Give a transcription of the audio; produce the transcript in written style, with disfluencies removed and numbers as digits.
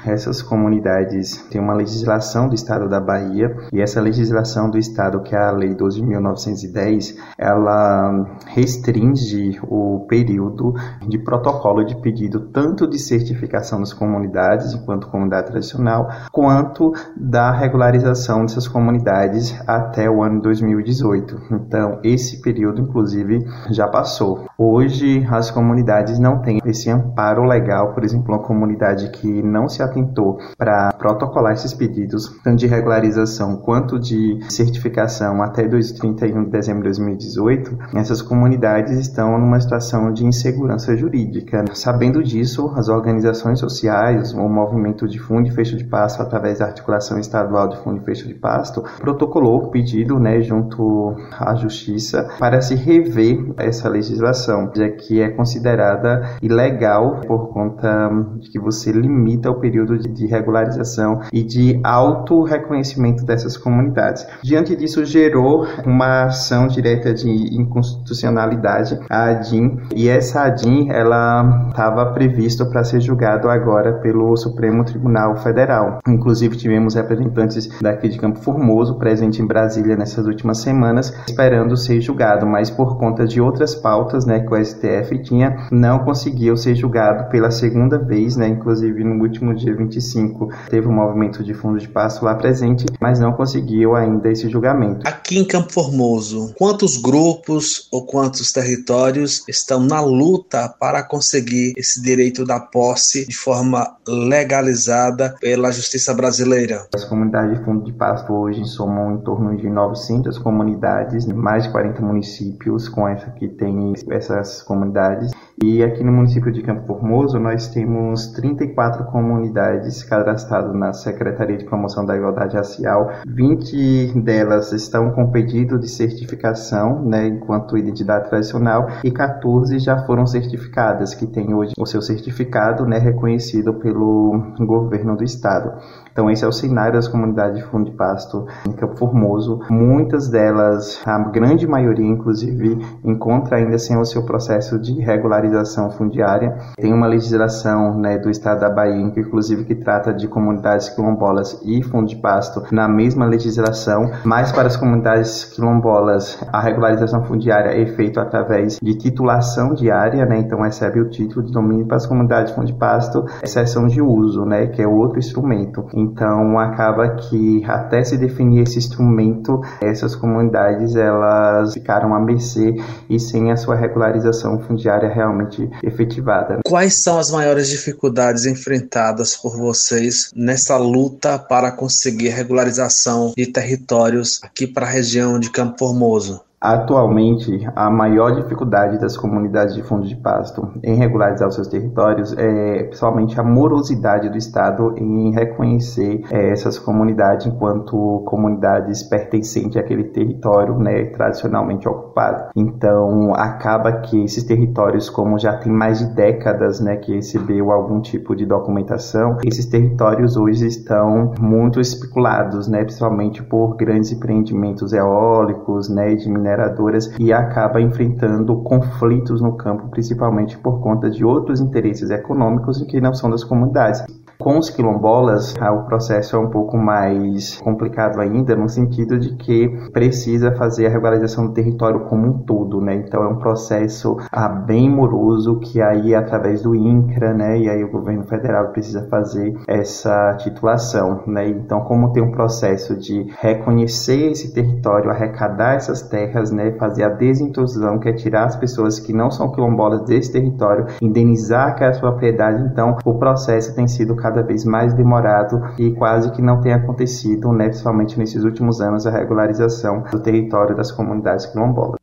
essas comunidades têm uma legislação do estado da Bahia, e essa legislação do estado, que é a Lei 12.910, ela restringe o período de protocolo de pedido tanto de certificação das comunidades, enquanto comunidade tradicional, quanto da regularização dessas comunidades até o ano 2018. Então, esse período, inclusive, já passou. Hoje, as comunidades não têm esse amparo legal. Por exemplo, uma comunidade que não se atentou para protocolar esses pedidos, tanto de regularização quanto de certificação até 31 de dezembro de 2018, essas comunidades estão numa situação de insegurança jurídica. Sabendo disso, as organizações sociais, o movimento de fundo de fecho de pasto, através da articulação estadual de fundo de fecho de pasto, protocolou o pedido, junto à Justiça, para se rever essa legislação, já que é considerada ilegal por conta de que você limita o período de regularização e de auto-reconhecimento dessas comunidades. Diante disso, gerou uma ação direta de inconstitucionalidade, a ADIM, e essa ADIM ela estava prevista para ser julgada agora pelo Supremo Tribunal Federal. Inclusive, tivemos representantes daqui de Campo Formoso presentes em Brasília nessas últimas semanas, esperando ser julgado, mas por conta de outras pautas, que o STF tinha, não conseguiu ser julgado pela segunda vez, inclusive no último dia 25 teve um movimento de fundo de pasto lá presente, mas não conseguiu ainda esse julgamento. Aqui em Campo Formoso, quantos grupos ou quantos territórios estão na luta para conseguir esse direito da posse de forma legalizada pela Justiça brasileira? As comunidades de fundo de pasto hoje somam em torno de 900 comunidades, mais de 40 municípios com essa que tem essas comunidades. E aqui no município de Campo Formoso nós temos 34 comunidades cadastradas na Secretaria de Promoção da Igualdade Racial. 20 delas estão com pedido de certificação, enquanto identidade tradicional, e 14 já foram certificadas, que têm hoje o seu certificado, reconhecido pelo governo do estado. Então esse é o cenário das comunidades de fundo de pasto em Campo Formoso. Muitas delas, a grande maioria inclusive, encontra ainda sem o seu processo de regularização fundiária. Tem uma legislação do estado da Bahia, inclusive, que trata de comunidades quilombolas e fundo de pasto na mesma legislação, mas para as comunidades quilombolas a regularização fundiária é feita através de titulação diária, então recebe o título de domínio. Para as comunidades de fundo de pasto, exceção de uso, que é outro instrumento. Então acaba que até se definir esse instrumento, essas comunidades elas ficaram à mercê e sem a sua regularização fundiária realmente efetivada. Quais são as maiores dificuldades enfrentadas por vocês nessa luta para conseguir regularização de territórios aqui para a região de Campo Formoso? Atualmente, a maior dificuldade das comunidades de fundo de pasto em regularizar os seus territórios é principalmente a morosidade do Estado em reconhecer essas comunidades enquanto comunidades pertencentes àquele território tradicionalmente ocupado. Então, acaba que esses territórios, como já tem mais de décadas que recebeu algum tipo de documentação, esses territórios hoje estão muito especulados, principalmente por grandes empreendimentos eólicos, de mineração, e acaba enfrentando conflitos no campo, principalmente por conta de outros interesses econômicos que não são das comunidades. Com os quilombolas, o processo é um pouco mais complicado ainda, no sentido de que precisa fazer a regularização do território como um todo, Então é um processo bem moroso, que aí através do INCRA, e aí o governo federal precisa fazer essa titulação, Então, como tem um processo de reconhecer esse território, arrecadar essas terras, fazer a desintrusão, que é tirar as pessoas que não são quilombolas desse território, indenizar aquela propriedade, então o processo tem sido cada vez mais demorado e quase que não tem acontecido, principalmente nesses últimos anos, a regularização do território das comunidades quilombolas.